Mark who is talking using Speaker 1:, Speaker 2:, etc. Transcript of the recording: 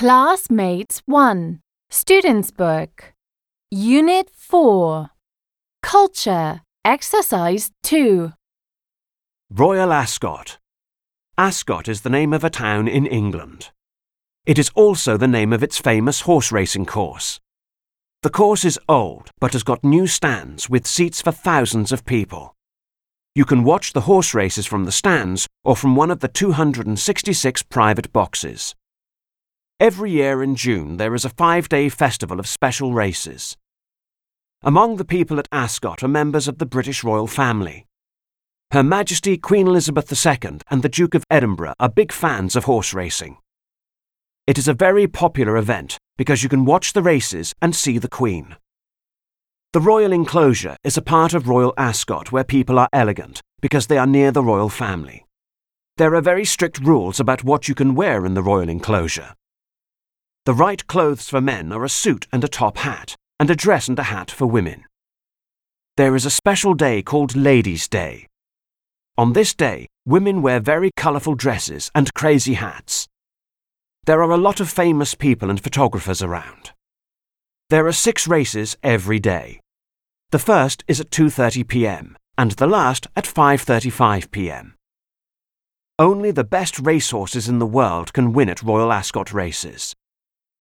Speaker 1: Classmates 1, Students' Book, Unit 4, Culture, Exercise 2.
Speaker 2: Royal Ascot. Ascot is the name of a town in England. It is also the name of its famous horse racing course. The course is old but has got new stands with seats for thousands of people. You can watch the horse races from the stands or from one of the 266 private boxes. Every year in June there is a 5-day festival of special races. Among the people at Ascot are members of the British royal family. Her Majesty Queen Elizabeth II and the Duke of Edinburgh are big fans of horse racing. It is a very popular event because you can watch the races and see the Queen. The royal enclosure is a part of Royal Ascot where people are elegant because they are near the royal family. There are very strict rules about what you can wear in the royal enclosure. The right clothes for men are a suit and a top hat, and a dress and a hat for women. There is a special day called Ladies' Day. On this day, women wear very colourful dresses and crazy hats. There are a lot of famous people and photographers around. There are 6 races every day. The first is at 2:30 p.m. and the last at 5:35 p.m. Only the best racehorses in the world can win at Royal Ascot races.